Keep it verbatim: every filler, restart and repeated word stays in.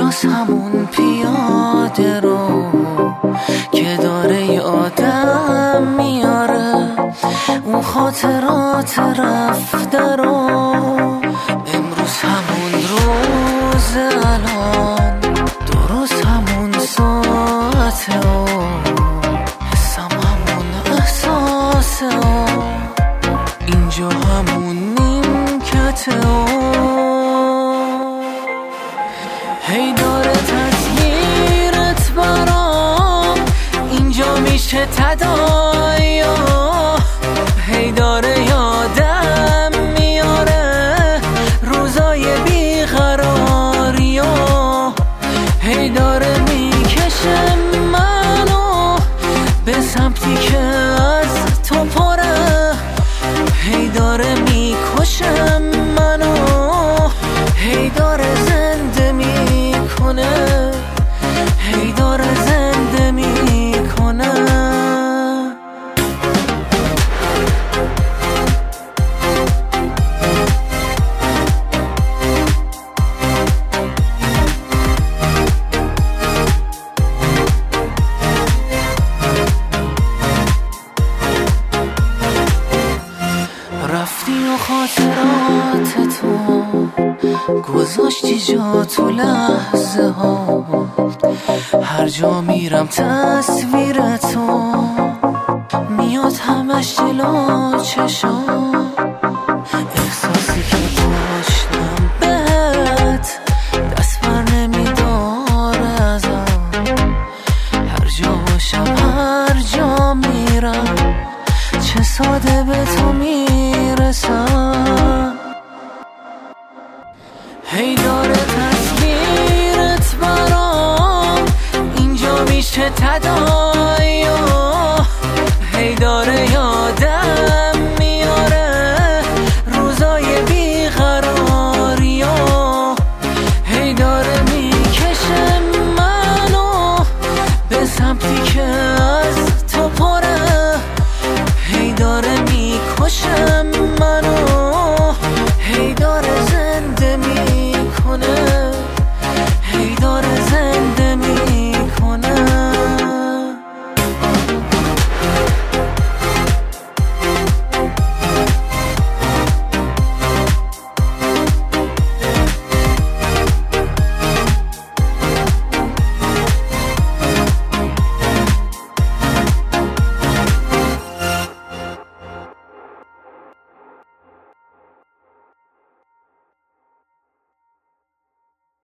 باز همون پیاده رو که داره یادم میاره، اون خاطرات رفته رو. امروز همون روز، الان درست همون ساعته و حسم همون احساسه و اینجا همون نیمکته و هی داره تصویرت برام اینجا میشه تدایا، هی داره یادم میاره روزای بیقراری و هی داره میکشه منو به سمتی که از تو پره، هی داره میکشه منو، هی داره زنده میکنه، هی داره زنده میکنه. رفتی و خاطرات تو گذاشتی جا تو لحظه ها، هر جا میرم تصویر تو میاد همش جلو چشام، احساسی که داشتم بهت دست بر نمیداره ازم، هر جا باشم هر جا میرم چه ساده به تو میرسم. هی داره تصویرت برام اینجا میشه تدا